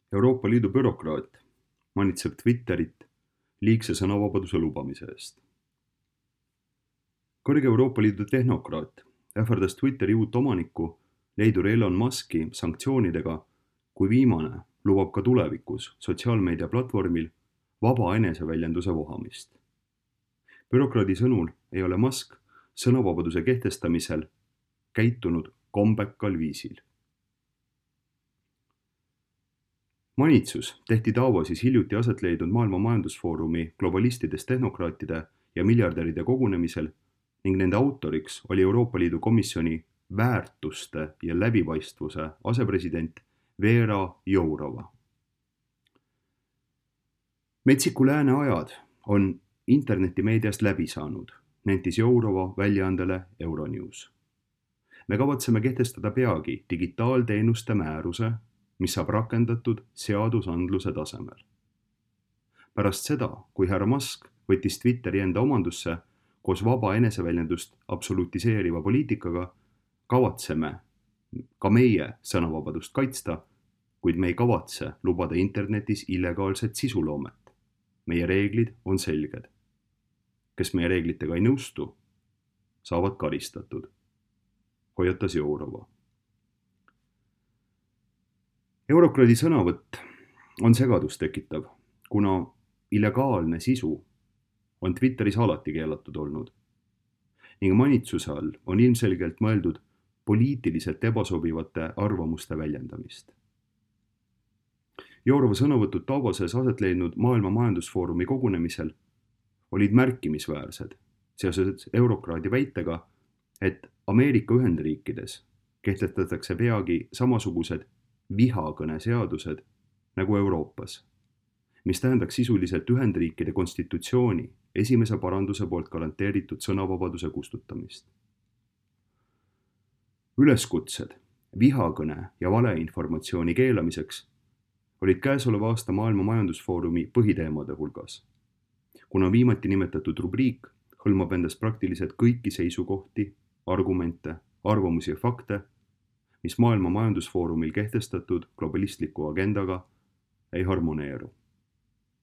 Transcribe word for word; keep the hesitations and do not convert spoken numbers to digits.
Euroopa Liidu bürokraat manitseb Twitterit liigse sõnavabaduse lubamise eest. Kõrge Euroopa Liidu tehnokraat ähvardas Twitteri uut omanikku leidur Elon Muski sanktsioonidega, kui viimane lubab ka tulevikus sotsiaalmeedia platvormil vaba eneseväljenduse vohamist. Bürokraadi sõnul ei ole Musk sõnavabaduse kehtestamisel käitunud kombekal viisil. Manitsus tehti Davosis hiljuti aset leidnud Maailma Majandusfoorumi globalistidest tehnokraatide ja miljardäride kogunemisel ning nende autoriks oli Euroopa Liidu komisjoni väärtuste ja läbipaistvuse asepresident Vera Jourova. Metsiku lääne ajad on internetimeediast läbi saanud, nentis Jourova väljaandele Euronews. Me kavatseme kehtestada peagi digitaalteenuste määruse, mis saab rakendatud seadusandluse tasemel. Pärast seda, kui härra Musk võttis Twitteri enda omandusse koos vaba eneseväljendust absolutiseeriva poliitikaga, kavatseme ka meie sõnavabadust kaitsta, kuid me ei kavatse lubada internetis illegaalset sisuloomet. Meie reeglid on selged. Kes meie reeglitega ei nõustu, saavad karistatud, hoiatas Jourova. Eurokraadi sõnavõtt on segadust tekitav, kuna illegaalne sisu on Twitteris alati keelatud olnud ning manitsuse all on ilmselgelt mõeldud poliitiliselt ebasobivate arvamuste väljendamist. Jourova sõnavõtud Davoses aset leidnud Maailma Majandusfoorumi kogunemisel olid märkimisväärsed seoses eurokraadi väitega, et Ameerika Ühendriikides kehtestatakse peagi samasugused vihakõne seadused nagu Euroopas, mis tähendaks sisuliselt Ühendriikide konstitutsiooni esimese paranduse poolt garanteeritud sõnavabaduse kustutamist. Üleskutsed vihakõne ja valeinformatsiooni keelamiseks olid käesoleva aasta Maailma Majandusfoorumi põhiteemade hulgas, kuna viimati nimetatud rubriik hõlmab endas praktiliselt kõiki seisukohti, argumente, arvamusi ja fakte, mis Maailma Majandusfoorumil kehtestatud globalistliku agendaga ei harmoneeru.